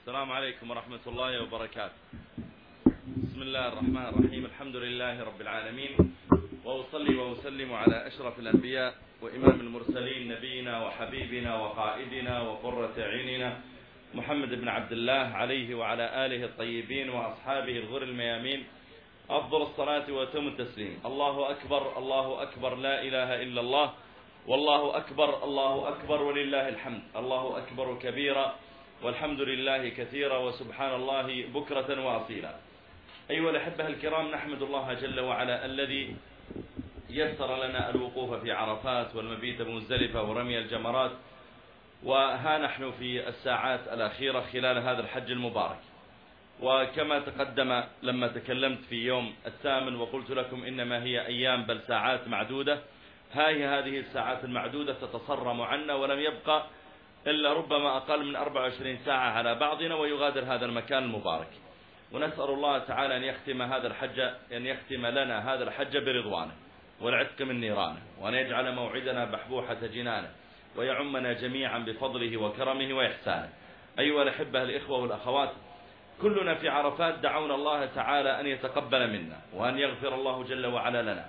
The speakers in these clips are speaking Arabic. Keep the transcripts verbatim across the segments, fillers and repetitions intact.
السلام عليكم ورحمة الله وبركاته. بسم الله الرحمن الرحيم. الحمد لله رب العالمين، وأصلي وأسلم على أشرف الأنبياء وإمام المرسلين نبينا وحبيبنا وقائدنا وقرة عيننا محمد بن عبد الله عليه وعلى آله الطيبين وأصحابه الغر الميامين أفضل الصلاة وأتم التسليم. الله أكبر الله أكبر، لا إله إلا الله، والله أكبر الله أكبر ولله الحمد. الله أكبر كبيرا والحمد لله كثيرا وسبحان الله بكرة وأصيلا. أيها الأحبة الكرام، نحمد الله جل وعلا الذي يسر لنا الوقوف في عرفات والمبيت بمزدلفة ورمي الجمرات، وها نحن في الساعات الأخيرة خلال هذا الحج المبارك. وكما تقدم لما تكلمت في يوم الثامن وقلت لكم إنما هي أيام بل ساعات معدودة، هاي هذه الساعات المعدودة تتصرم عنا ولم يبقى إلا ربما أقل من أربع وعشرين ساعة على بعضنا ويغادر هذا المكان المبارك. ونسأل الله تعالى أن يختم هذا الحج أن يختم لنا هذا الحج برضوانه والعتق من نيرانه، وأن يجعل موعدنا بحبوحة جنانه، ويعمنا جميعا بفضله وكرمه وإحسانه. أيها الأحبة الإخوة والأخوات، كلنا في عرفات دعونا الله تعالى أن يتقبل منا وأن يغفر الله جل وعلا لنا.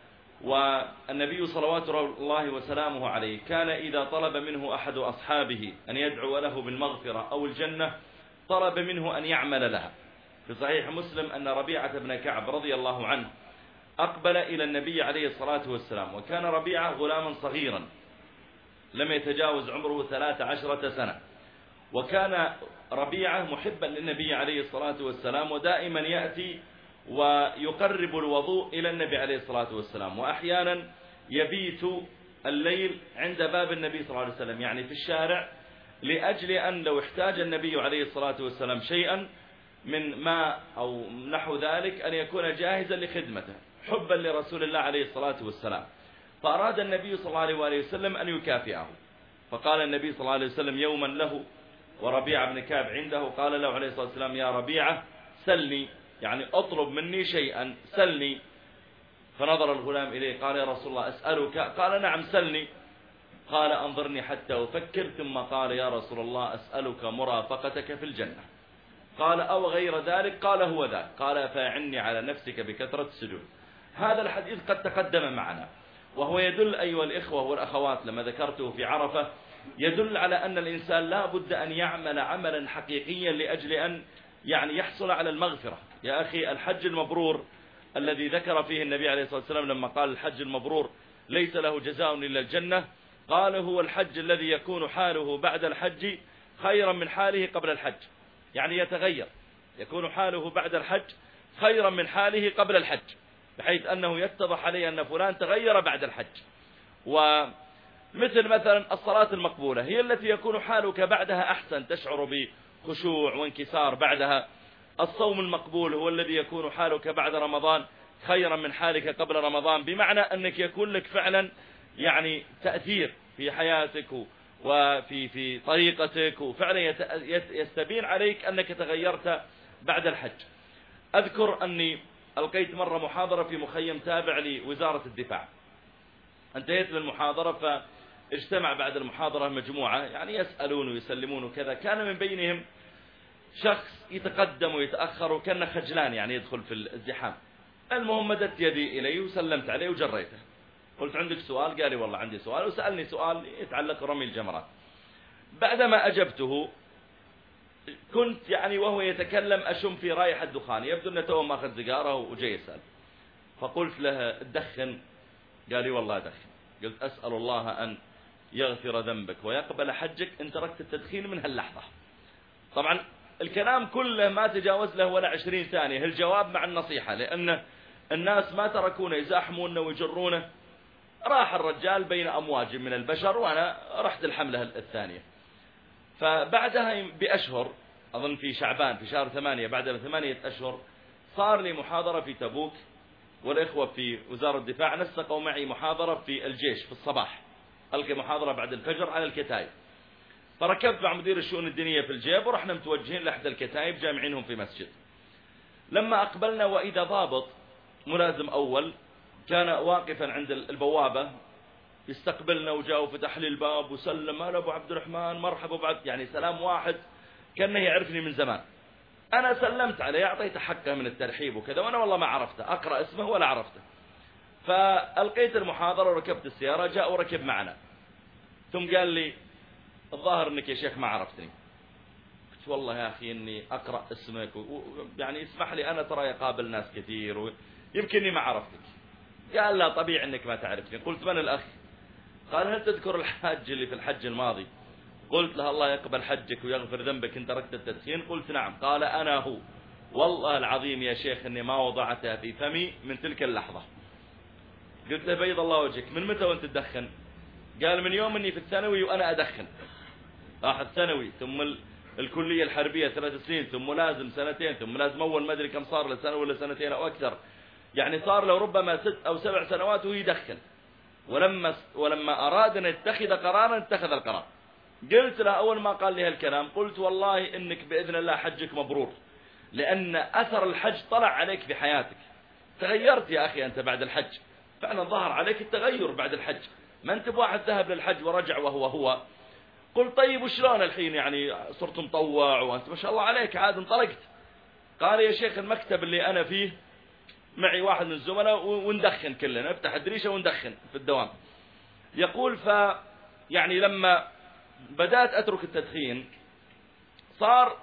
والنبي صلوات الله وسلامه عليه كان إذا طلب منه أحد أصحابه أن يدعو له بالمغفرة أو الجنة طلب منه أن يعمل لها. في صحيح مسلم أن ربيعة بن كعب رضي الله عنه أقبل إلى النبي عليه الصلاة والسلام، وكان ربيعة غلاما صغيرا لم يتجاوز عمره ثلاث عشرة سنة، وكان ربيعة محبا للنبي عليه الصلاة والسلام، ودائما يأتي ويقرب الوضوء إلى النبي عليه الصلاة والسلام، وأحيانا يبيت الليل عند باب النبي صلى الله عليه وسلم، يعني في الشارع، لأجل أن لو احتاج النبي عليه الصلاة والسلام شيئا من ماء أو نحو ذلك أن يكون جاهزا لخدمته حبا لرسول الله عليه الصلاة والسلام. فأراد النبي صلى الله عليه وسلم أن يكافئه، فقال النبي صلى الله عليه وسلم يوما له وربيعة بن كعب عنده، قال له عليه الصلاة والسلام: يا ربيعة سلني، يعني اطلب مني شيئا، سلني. فنظر الغلام إليه قال: يا رسول الله أسألك؟ قال: نعم سلني. قال: أنظرني حتى أفكر. ثم قال: يا رسول الله أسألك مرافقتك في الجنة. قال: أو غير ذلك؟ قال: هو ذاك. قال: فأعني على نفسك بكثرة السجود. هذا الحديث قد تقدم معنا، وهو يدل أيها الإخوة والأخوات لما ذكرته في عرفة، يدل على أن الإنسان لا بد أن يعمل عملا حقيقيا لأجل أن يعني يحصل على المغفرة. يا أخي، الحج المبرور الذي ذكر فيه النبي عليه الصلاة والسلام لما قال الحج المبرور ليس له جزاء إلا الجنة، قال: هو الحج الذي يكون حاله بعد الحج خيرا من حاله قبل الحج، يعني يتغير، يكون حاله بعد الحج خيرا من حاله قبل الحج، بحيث أنه يتضح عليه أن فلان تغير بعد الحج. ومثل مثلا الصلاة المقبولة هي التي يكون حالك بعدها أحسن، تشعر بخشوع وانكسار بعدها. الصوم المقبول هو الذي يكون حالك بعد رمضان خيرا من حالك قبل رمضان، بمعنى أنك يكون لك فعلا يعني تأثير في حياتك وفي في طريقتك، وفعلا يستبين عليك أنك تغيرت بعد الحج. أذكر أني ألقيت مرة محاضرة في مخيم تابع لوزارة الدفاع، انتهيت من المحاضرة فاجتمع بعد المحاضرة مجموعة يعني يسألون ويسلمون وكذا، كان من بينهم شخص يتقدم ويتأخر وكان خجلان يعني يدخل في الازدحام. المهم مدت يدي إليه وسلمت عليه وجريته، قلت: عندك سؤال؟ قال لي: والله عندي سؤال. وسألني سؤال يتعلق برمي الجمرات. بعدما أجبته كنت يعني وهو يتكلم أشم في رائحة دخان، يبدو أنه توه ماخذ سيجارة وجاي يسأل. فقلت له: تدخن؟ قال لي: والله أدخن. قلت: أسأل الله أن يغفر ذنبك ويقبل حجك إن تركت التدخين من هاللحظة. طبعا الكلام كله ما تجاوز له ولا عشرين ثانية الجواب مع النصيحة، لأن الناس ما تركونه يزاحمونه ويجرونه. راح الرجال بين أمواج من البشر وأنا رحت الحملة الثانية. فبعدها بأشهر، أظن في شعبان في شهر ثمانية، بعد ثمانية أشهر صار لي محاضرة في تبوك، والإخوة في وزارة الدفاع نسقوا معي محاضرة في الجيش في الصباح، ألقي محاضرة بعد الفجر على الكتائب. فركبت مع مدير الشؤون الدينية في الجيب ورحنا متوجهين لأحد الكتائب جامعينهم في مسجد. لما أقبلنا وإذا ضابط ملازم أول كان واقفا عند البوابة يستقبلنا، وجاء وفتح لي الباب وسلم: هلا أبو عبد الرحمن، مرحبا بعد، يعني سلام واحد كأنه يعرفني من زمان. أنا سلمت عليه، أعطيته حقه من الترحيب وكذا، وأنا والله ما عرفته، أقرأ اسمه ولا عرفته. فألقيت المحاضرة وركبت السيارة، جاء وركب معنا، ثم قال لي الظاهر أنك يا شيخ ما عرفتني. قلت والله يا أخي إني أقرأ اسمك و... يعني اسمح لي، أنا ترى يقابل ناس كثير ويمكنني ما عرفتك. قال لا طبيعي أنك ما تعرفني. قلت من الأخ؟ قال هل تذكر الحج اللي في الحج الماضي؟ قلت له الله يقبل حجك ويغفر ذنبك، انت تركت التدخين. قلت نعم. قال أنا هو، والله العظيم يا شيخ إني ما وضعتها في فمي من تلك اللحظة. قلت له بيض الله وجهك، من متى وانت تدخن؟ قال من يوم اني في الثانوي وانا ادخن. راح الثانوي ثم ال... الكلية الحربية ثلاث سنين، ثم لازم سنتين، ثم لازم اول ما ادري كم صار له، سنة ولا سنتين او اكثر، يعني صار له ربما ست او سبع سنوات وهو يدخن. ولما ولما اراد ان يتخذ قرارا اتخذ القرار. قلت له اول ما قال لي هالكلام قلت والله انك باذن الله حجك مبرور، لان اثر الحج طلع عليك في حياتك، تغيرت يا اخي انت بعد الحج، فعلا ظهر عليك التغير بعد الحج، ما انت بواحد ذهب للحج ورجع وهو هو. قلت طيب وشلون الحين يعني صرت مطوع وانت ما شاء الله عليك عاد انطلقت؟ قال يا شيخ المكتب اللي انا فيه معي واحد من الزملاء وندخن كلنا، نفتح الدريشة وندخن في الدوام. يقول ف يعني لما بدأت اترك التدخين صار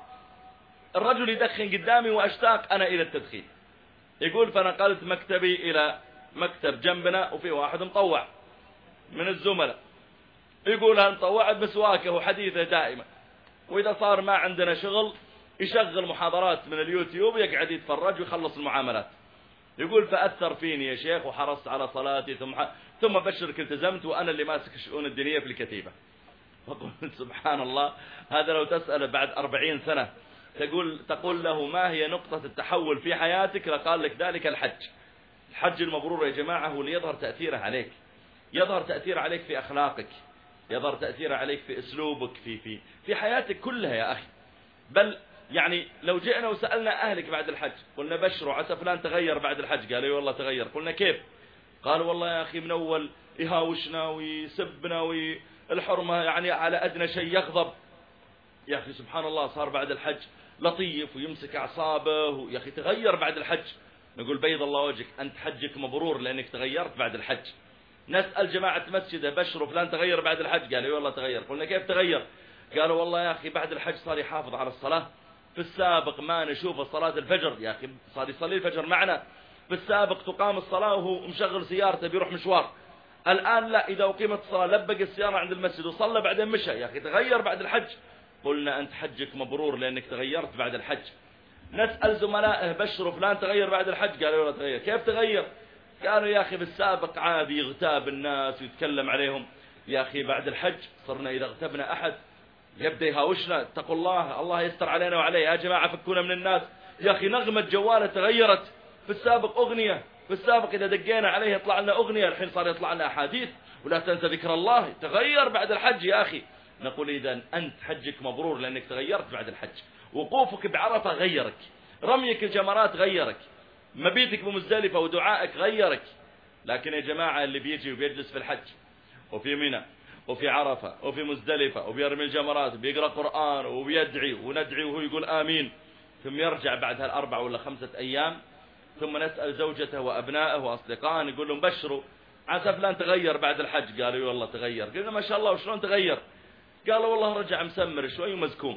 الرجل يدخن قدامي واشتاق انا الى التدخين. يقول فنقلت مكتبي الى مكتب جنبنا وفي واحد مطوع من الزملاء، يقول هنطوع بمسواكه وحديثه دائما، وإذا صار ما عندنا شغل يشغل محاضرات من اليوتيوب يقعد يتفرج ويخلص المعاملات. يقول فأثر فيني يا شيخ وحرصت على صلاتي، ثم ثم بشرك التزمت وأنا اللي ماسك الشؤون الدينية في الكتيبة. فقلت سبحان الله، هذا لو تسأله بعد أربعين سنة تقول تقول له ما هي نقطة التحول في حياتك لقال لك ذلك الحج. الحج المبرور يا جماعة هو اللي يظهر تأثيره عليك، يظهر تأثير عليك في أخلاقك، يظهر تأثير عليك في أسلوبك في في في حياتك كلها يا أخي. بل يعني لو جئنا وسألنا أهلك بعد الحج قلنا بشروا عسى فلان تغير بعد الحج، قالوا والله تغير. قلنا كيف؟ قالوا والله يا أخي من أول يهاوشنا ويسبنا والحرمة يعني على أدنى شيء يغضب، يا أخي سبحان الله صار بعد الحج لطيف ويمسك أعصابه، يا أخي تغير بعد الحج. نقول بيض الله وجهك أنت حجك مبرور لأنك تغيرت بعد الحج. نسأل جماعة مسجد بشروا فلان تغير بعد الحج، قالوا والله تغير. قلنا كيف تغير؟ قالوا والله يا أخي بعد الحج صار يحافظ على الصلاة، في السابق ما نشوف صلاة الفجر، يا أخي صار يصلي الفجر معنا، في السابق تقام الصلاة وهو مشغل سيارته بيروح مشوار، الآن لا، إذا أقيمت الصلاة لبق السيارة عند المسجد وصلى بعدين مشى، يا أخي تغير بعد الحج. قلنا أنت حجك مبرور لأنك تغيرت بعد الحج. نسأل زملائه بشروا فلان تغير بعد الحج، قالوا والله تغير. كيف تغير؟ قالوا يا أخي بالسابق عادي يغتاب الناس ويتكلم عليهم، يا أخي بعد الحج صرنا إذا اغتبنا أحد يبدأ يهاوشنا، اتقوا الله، الله يستر علينا وعليه، يا جماعة فكونا من الناس. يا أخي نغمة جوالة تغيرت، في السابق أغنية، في السابق إذا دقينا عليه يطلع لنا أغنية، الحين صار يطلع لنا أحاديث، ولا تنسى ذكر الله. تغير بعد الحج يا أخي. نقول إذا أنت حجك مبرور لأنك تغيرت بعد الحج. وقوفك بعرفة غيرك، رميك الجمرات غيرك، مبيتك بمزدلفة ودعائك غيرك. لكن يا جماعة اللي بيجي وبيجلس في الحج وفي منى وفي عرفة وفي مزدلفة وبيرمي الجمرات وبيقرأ قرآن وبيدعي وندعي وهو يقول آمين، ثم يرجع بعد هالأربع ولا خمسة أيام، ثم نسأل زوجته وأبنائه وأصدقائه نقول لهم بشروا عسى فلان تغير بعد الحج، قالوا والله تغير. قلنا ما شاء الله وشلون تغير؟ قالوا والله رجع مسمر شوي ومزكوم،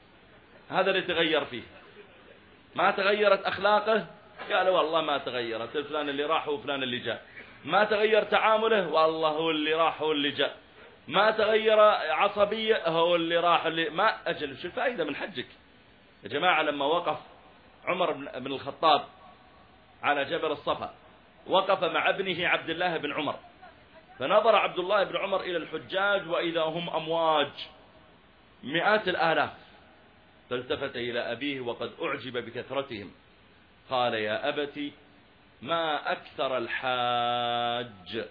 هذا اللي تغير فيه. ما تغيرت أخلاقه؟ قالوا والله ما تغيرت، فلان اللي راح وفلان اللي جاء. ما تغير تعامله؟ والله هو اللي راح هو اللي جاء. ما تغير عصبية؟ هو اللي راح اللي ما أجل. شو الفائدة من حجك يا جماعة؟ لما وقف عمر بن الخطاب على جبل الصفا وقف مع ابنه عبد الله بن عمر، فنظر عبد الله بن عمر إلى الحجاج وإذا هم أمواج مئات الآلاف، فالتفت إلى أبيه وقد أعجب بكثرتهم، قال يا أبتي ما أكثر الحاج.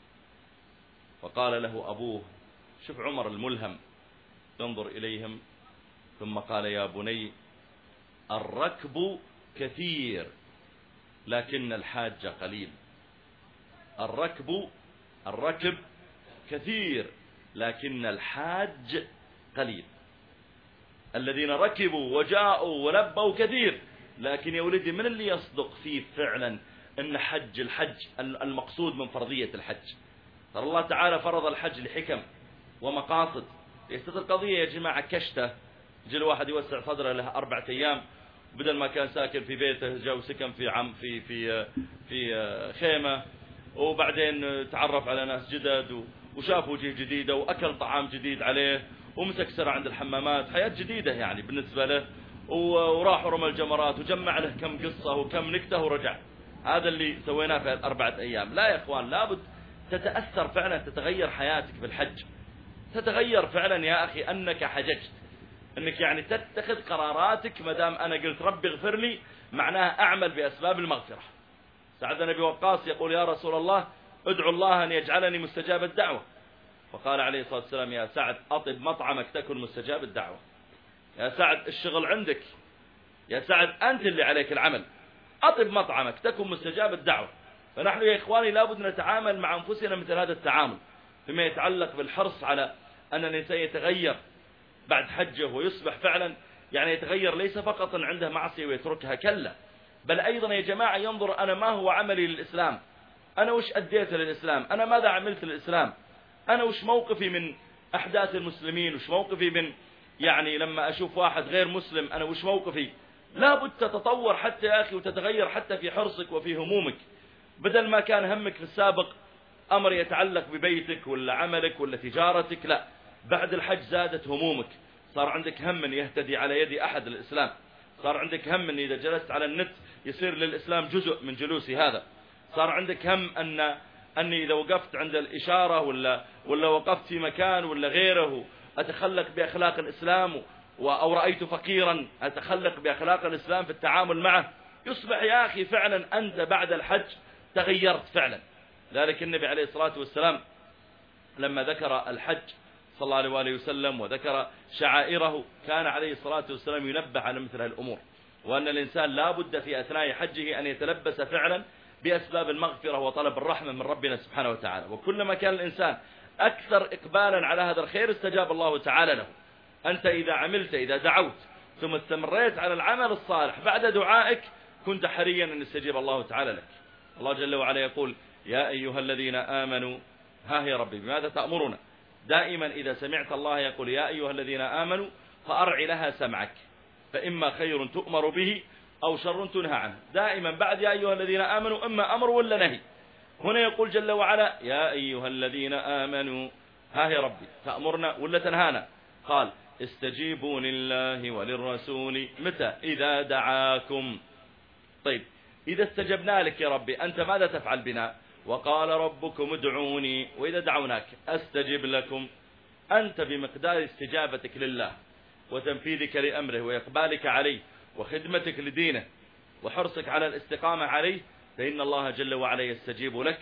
فقال له أبوه، شوف عمر الملهم ينظر إليهم، ثم قال يا بني الركب كثير لكن الحاج قليل. الركب الركب كثير لكن الحاج قليل. الذين ركبوا وجاءوا ولبوا كثير، لكن يا ولدي من اللي يصدق فيه فعلا أن حج الحج المقصود من فرضية الحج؟ ترى الله تعالى فرض الحج لحكم ومقاصد. ليست القضية يا جماعة كشته، جل واحد يوسع صدره له أربعة أيام، بدل ما كان ساكن في بيته جاء وسكن في عم في في في خيمة، وبعدين تعرف على ناس جدد وشاف وجه جديدة وأكل طعام جديد عليه ومسك سرعة عند الحمامات، حياة جديدة يعني بالنسبة له، وراح ورمى الجمرات وجمع له كم قصة وكم نكتة ورجع. هذا اللي سويناه في الأربعة أيام. لا يا إخوان، لابد تتأثر فعلا، تتغير حياتك بالحج، تتغير فعلا يا أخي أنك حججت، أنك يعني تتخذ قراراتك. مدام أنا قلت ربي اغفر لي، معناها أعمل بأسباب المغفرة. سعد بن أبي وقاص يقول يا رسول الله ادعو الله أن يجعلني مستجاب الدعوة، فقال عليه الصلاة والسلام يا سعد أطب مطعمك تكن مستجاب الدعوة. يا سعد الشغل عندك، يا سعد أنت اللي عليك العمل، أطب مطعمك تكن مستجاب الدعوة. فنحن يا إخواني لابد نتعامل مع أنفسنا مثل هذا التعامل فيما يتعلق بالحرص على أن الإنسان يتغير بعد حجه ويصبح فعلا يعني يتغير، ليس فقط عنده معصية ويتركها، كلا، بل أيضا يا جماعة ينظر أنا ما هو عملي للإسلام، أنا وش أديت للإسلام، أنا ماذا عملت للإسلام، أنا وش موقفي من أحداث المسلمين، وش موقفي من يعني لما أشوف واحد غير مسلم أنا وش موقفي. لابد تتطور حتى يا أخي وتتغير حتى في حرصك وفي همومك. بدل ما كان همك في السابق أمر يتعلق ببيتك ولا عملك ولا تجارتك، لا، بعد الحج زادت همومك، صار عندك هم أن يهتدي على يد أحد الإسلام، صار عندك هم أن إذا جلست على النت يصير للإسلام جزء من جلوسي هذا، صار عندك هم أن أني إذا وقفت عند الإشارة ولا ولا وقفت في مكان ولا غيره أتخلق بأخلاق الإسلام، أو رأيت فقيرا أتخلق بأخلاق الإسلام في التعامل معه. يصبح يا أخي فعلا أنت بعد الحج تغيرت فعلا. ذلك النبي عليه الصلاة والسلام لما ذكر الحج صلى الله عليه وسلم وذكر شعائره، كان عليه الصلاة والسلام ينبه على مثل الأمور، وأن الإنسان لا بد في أثناء حجه أن يتلبس فعلا بأسباب المغفرة وطلب الرحمة من ربنا سبحانه وتعالى. وكلما كان الإنسان أكثر إقبالا على هذا الخير استجاب الله تعالى له. أنت إذا عملت، إذا دعوت ثم استمريت على العمل الصالح بعد دعائك، كنت حريا أن يستجيب الله تعالى لك. الله جل وعلا يقول يا أيها الذين آمنوا، ها يا ربي بماذا تأمرنا؟ دائما إذا سمعت الله يقول يا أيها الذين آمنوا فأرع لها سمعك، فإما خير تؤمر به أو شر تنهى عنه. دائما بعد يا أيها الذين آمنوا إما أمر ولا نهي. هنا يقول جل وعلا يا أيها الذين آمنوا، ها يا ربي تأمرنا ولا تنهانا؟ قال استجيبوا لله وللرسول متى؟ إذا دعاكم. طيب إذا استجبنا لك يا ربي أنت ماذا تفعل بنا؟ وقال ربكم ادعوني وإذا دعوناك أستجب لكم. أنت بمقدار استجابتك لله وتنفيذك لأمره وإقبالك عليه وخدمتك لدينه وحرصك على الاستقامة عليه، فإن الله جل وعلا يستجيب لك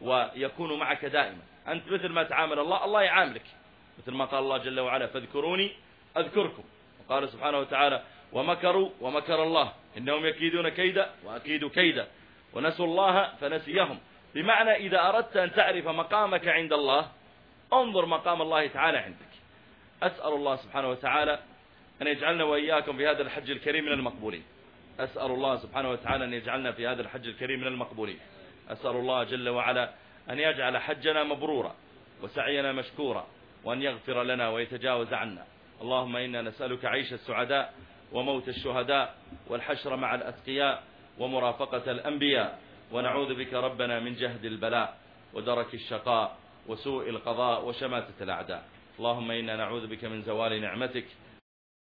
ويكون معك دائما. أنت مثل ما تعامل الله الله يعاملك، مثل ما قال الله جل وعلا فاذكروني أذكركم، وقال سبحانه وتعالى ومكروا ومكر الله إنهم يكيدون كيدا وأكيد كيدا ونسوا الله فنسيهم. بمعنى إذا أردت أن تعرف مقامك عند الله انظر مقام الله تعالى عندك. أسأل الله سبحانه وتعالى أن يجعلنا وإياكم في هذا الحج الكريم من المقبولين. أسأل الله سبحانه وتعالى أن يجعلنا في هذا الحج الكريم من المقبولين. أسأل الله جل وعلا أن يجعل حجنا مبرورا وسعينا مشكورا، وأن يغفر لنا ويتجاوز عنا. اللهم إنا نسألك عيش السعداء وموت الشهداء والحشر مع الأتقياء ومرافقة الأنبياء، ونعوذ بك ربنا من جهد البلاء ودرك الشقاء وسوء القضاء وشماتة الأعداء. اللهم إنا نعوذ بك من زوال نعمتك